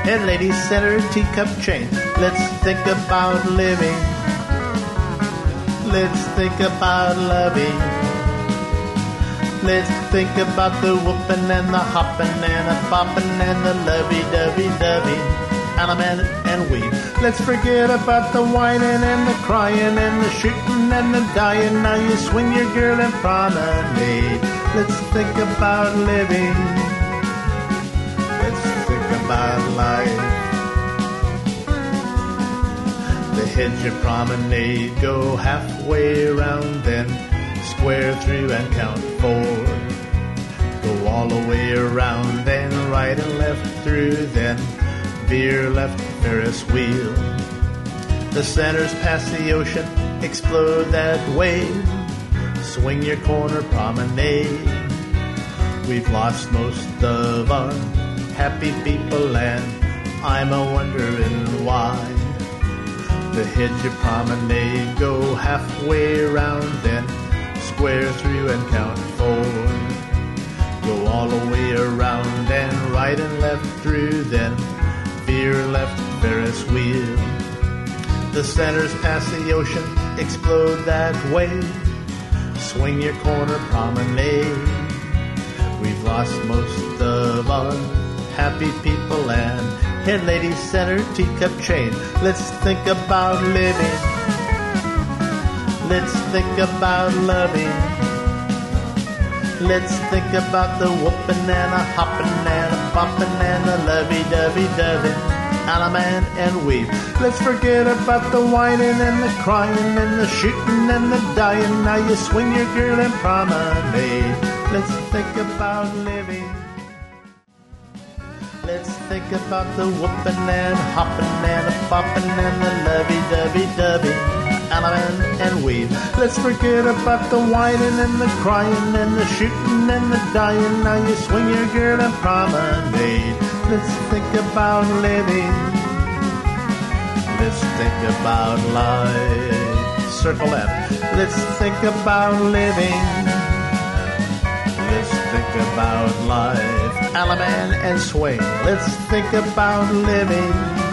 Hey ladies, center teacup chain. Let's think about living. Let's think about loving. Let's think about the whooping and the hopping and the bopping and the lovey-dovey-dovey. Element and we. Let's forget about the whining and the crying and the shooting and the dying. Now you swing your girl and promenade. Let's think about living. Let's think about life. The hedge of promenade, go halfway around, then square through and count 4. Go all the way around, then right and left through, then veer left Ferris wheel. The centers past the ocean, explode that wave. Swing your corner promenade. We've lost most of our happy people and I'm a-wondering why. The hedge of promenade, go halfway around, then square through and count 4. Go all the way around and right and left through, then veer left Ferris wheel. The centers past the ocean, explode that wave. Swing your corner promenade. We've lost most of our happy people and head ladies center teacup chain. Let's think about living. Let's think about loving. Let's think about the whooping and a hopping and a bopping and a lovey-dovey-dovey. Alaman and weave. Let's forget about the whining and the crying and the shooting and the dying. Now you swing your girl and promenade. Let's think about living. Let's think about the whooping and hopping and a bopping and the lovey-dovey-dovey. Alaman and weave. Let's forget about the whining and the crying and the shooting and the dying. Now you swing your girl and promenade. Let's think about living. Let's think about life. Circle that. Let's think about living. Let's think about life. Alaman and swing. Let's think about living.